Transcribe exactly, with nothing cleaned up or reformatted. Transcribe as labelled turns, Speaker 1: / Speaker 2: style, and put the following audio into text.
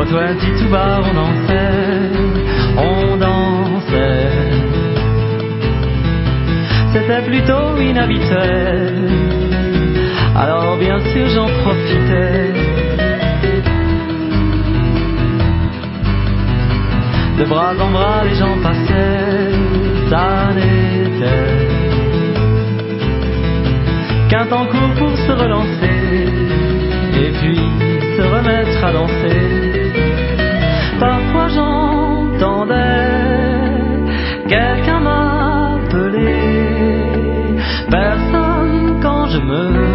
Speaker 1: Twenty Two Bar, on dansait, on dansait. C'était plutôt inhabituel, alors bien sûr j'en profitais. De bras en bras les gens passaient, ça n'était qu'un temps court pour se relancer et puis se remettre à danser. Parfois j'entendais quelqu'un m'appeler, personne quand je me